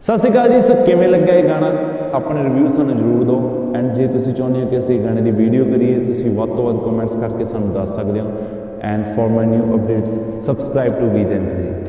ਸਤਿ ਸ਼੍ਰੀ ਅਕਾਲ ਜੀ। ਸੋ ਕਿਵੇਂ ਲੱਗਾ ਇਹ ਗਾਣਾ? ਆਪਣੇ ਰਿਵਿਊ ਸਾਨੂੰ ਜ਼ਰੂਰ ਦਿਓ। ਐਂਡ ਜੇ ਤੁਸੀਂ ਚਾਹੁੰਦੇ ਹੋ ਕਿ ਅਸੀਂ ਗਾਣੇ ਦੀ ਵੀਡੀਓ ਕਰੀਏ, ਤੁਸੀਂ ਵੱਧ ਤੋਂ ਵੱਧ ਕਮੈਂਟਸ ਕਰਕੇ ਸਾਨੂੰ ਦੱਸ ਸਕਦੇ ਹੋ। And for my new updates subscribe to ਗੀਤ ਐਂਡ